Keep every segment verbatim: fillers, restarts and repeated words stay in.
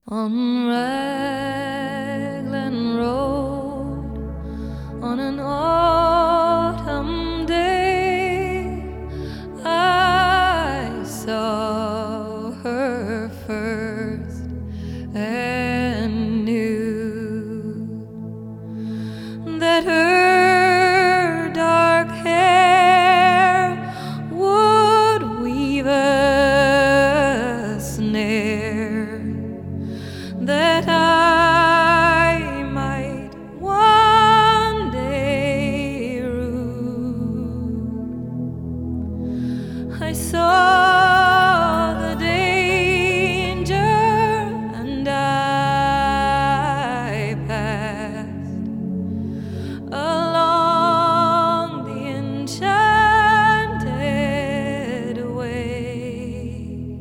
On Raglan Road, on an autumn day, I saw her first and knew that her dark hair would weave a snare that I might one day rue. I saw the danger and I passed along the enchanted way,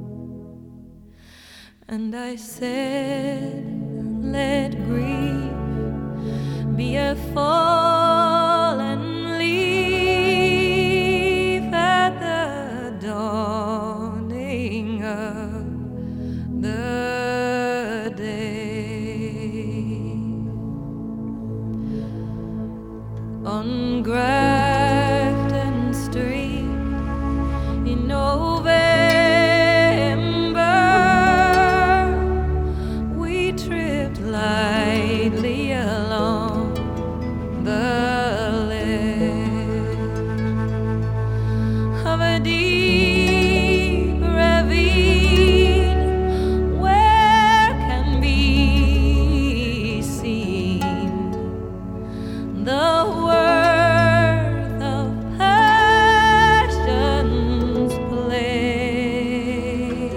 and I said, let grief be a fallen leaf at the dawning of the day. On Grafton Street in November, lightly along the ledge of a deep ravine where can be seen the worth of passion's play.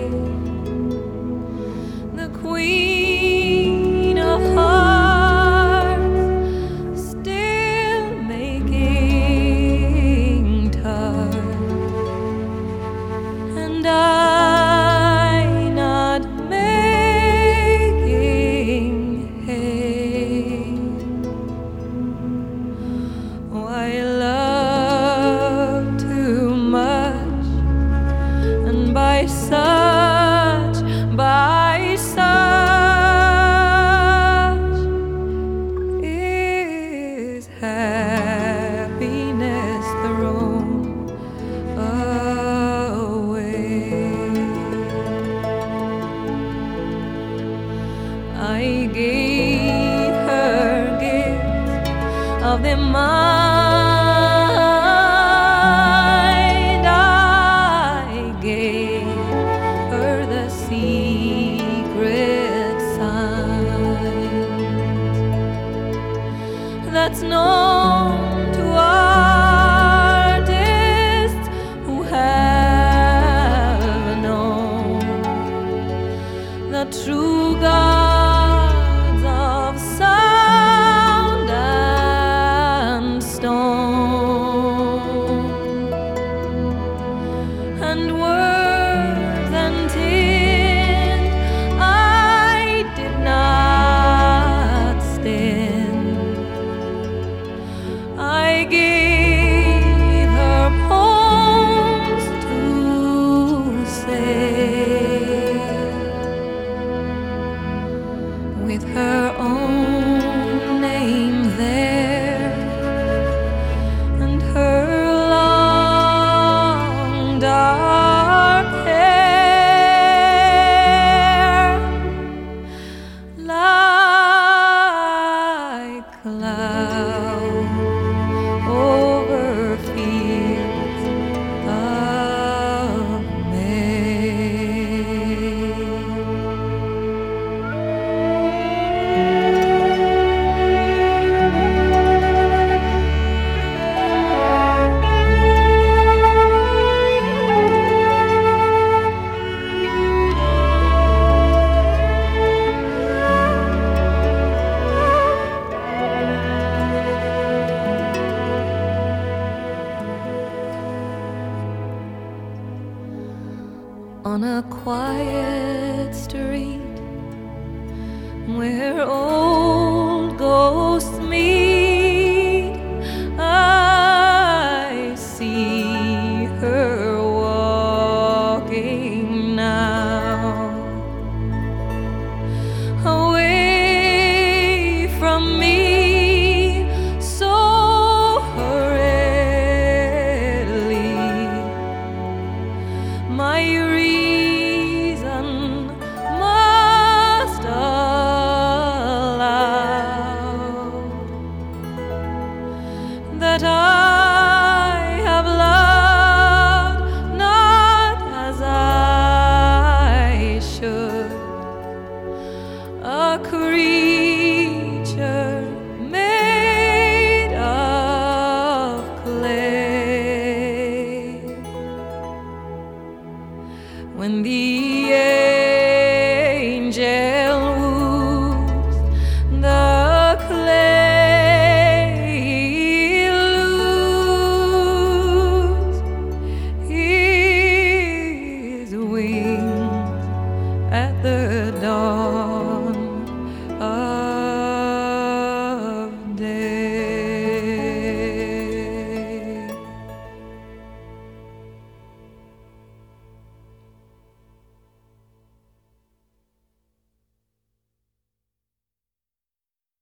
The Queen of hearts still making tart, and I not making hay. Oh, I love too much, and by such, by such happiness thrown away. I gave her gifts of the mind, I gave her the secret signs that's known to artists who have known the true gods of sound and stone, and words and tint I did not stint. I gave her poems to say, with her own name there, and her long dark hair like clouds over fields of May. On a quiet street where old ghosts meet, I see her walking now. a creek